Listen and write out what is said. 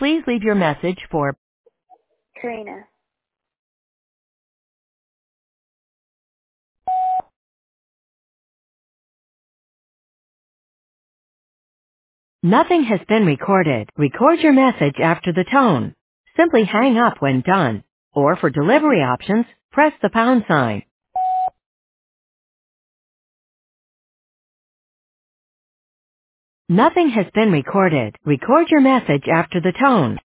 Please leave your message for Karina. Nothing has been recorded. Record your message after the tone. Simply hang up when done. Or for delivery options, press the pound sign. Nothing has been recorded. Record your message after the tone.